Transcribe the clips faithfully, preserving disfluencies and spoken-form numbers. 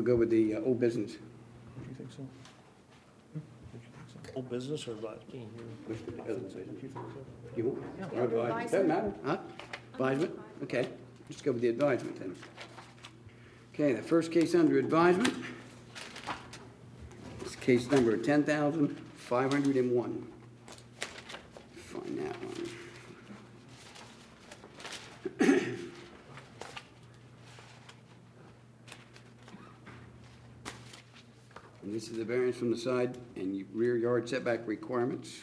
go with the uh, old business. Do you think so? Hmm? Don't you think so? Old business or what? Which- uh, Don't you think so? You want? Yeah, Or advisement? Doesn't matter, huh? Advisement? fine. Okay, let's go with the advisement then. Okay, the first case under advisement is case number ten thousand five hundred and one. Find that one. And this is the variance from the side and rear yard setback requirements.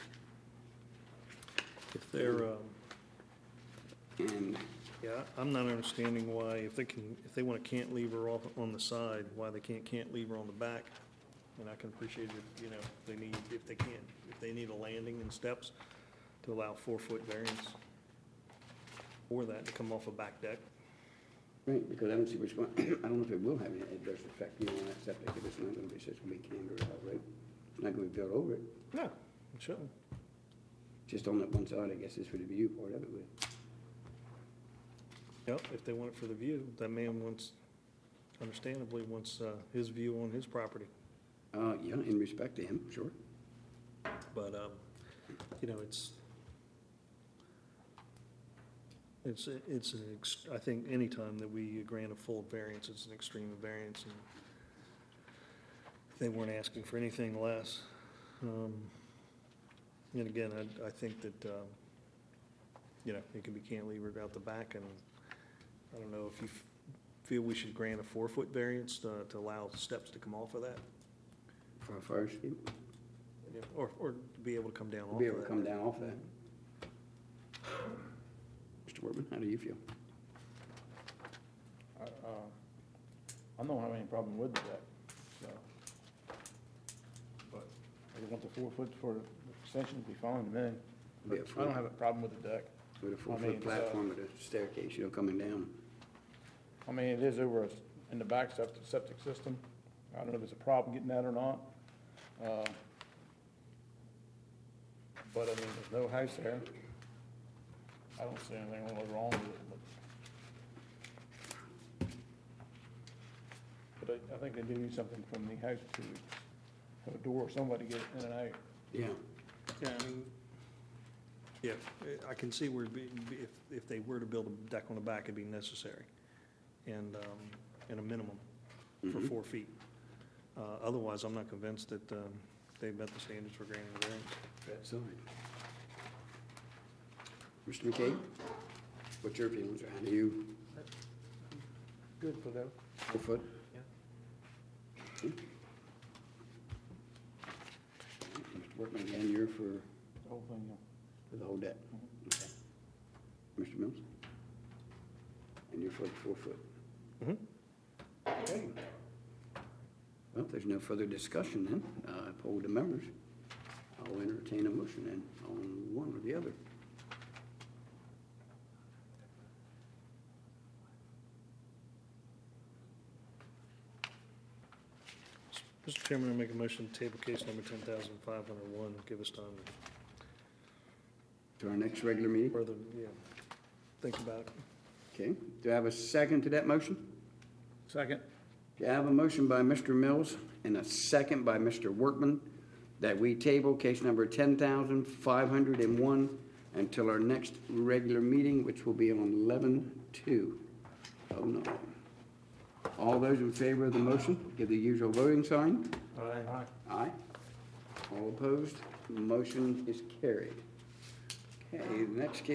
If they're, um, And yeah, I'm not understanding why, if they can, if they want a cantilever off on the side, why they can't cantilever on the back. And I can appreciate it, you know, they need, if they can't, if they need a landing and steps to allow four-foot variance or that to come off a back deck. right, because I don't see which one, I don't know if it will have any adverse effect, you know, on that septic, if it's not gonna be, it's just gonna be canted out, right? It's not gonna be built over it, No, it shouldn't. just on that one side, I guess, is for the view part of it with. Yep, if they want it for the view, that man wants, understandably, wants uh, his view on his property. Uh, yeah, in respect to him, sure. But, um, you know, it's, it's, it's, an ex- I think anytime that we grant a full variance, it's an extreme variance, and if they weren't asking for anything less. Um, And again, I, I think that, um, you know, it can be cantilevered out the back, and I don't know if you f- feel we should grant a four-foot variance to, to allow steps to come off of that, For a fire escape, you know, or, or to be able to come down off of that. be able to come down off that. Mister Workman, how do you feel? I, uh, I don't have any problem with that, so. But if you want the four foot for the extension, it'd be fine to me. Be a I don't have a problem with the deck. With a I mean, four-foot uh, platform with a staircase, you know, coming down. I mean, it is over a- in the back septic, septic system. I don't know if it's a problem getting that or not. Uh, But I mean, there's no house there. I don't see anything really wrong with it, but. But I, I think they do need something from the house to have a door, somebody to get in and out. Yeah, Yeah, I mean, yeah, I can see where, it'd be- be- if, if they were to build a deck on the back, it'd be necessary, and, um, and a minimum for Mhm. four feet. Uh, otherwise, I'm not convinced that, um, they've met the standards for granting a variance. that's all right. Mister McKay, what's your feelings? How do you, Good for them. four foot? Yeah. Mister Workman, again, you're for, The whole thing, yeah. for the whole deck? Okay. Mister Mills? And you're for the four foot? Mhm. Okay. Well, if there's no further discussion then, uh, poll the members. I'll entertain a motion then on one or the other. Mister Chairman, I make a motion to table case number ten thousand five hundred one, give us time To our next regular meeting? to further, yeah, think about it. Okay. Do I have a second to that motion? Second. Okay, I have a motion by Mister Mills and a second by Mister Workman that we table case number ten thousand five hundred one until our next regular meeting, which will be on eleven two oh nine. All those in favor of the motion, give the usual voting sign. Aye. Aye. All opposed, motion is carried. Okay, the next case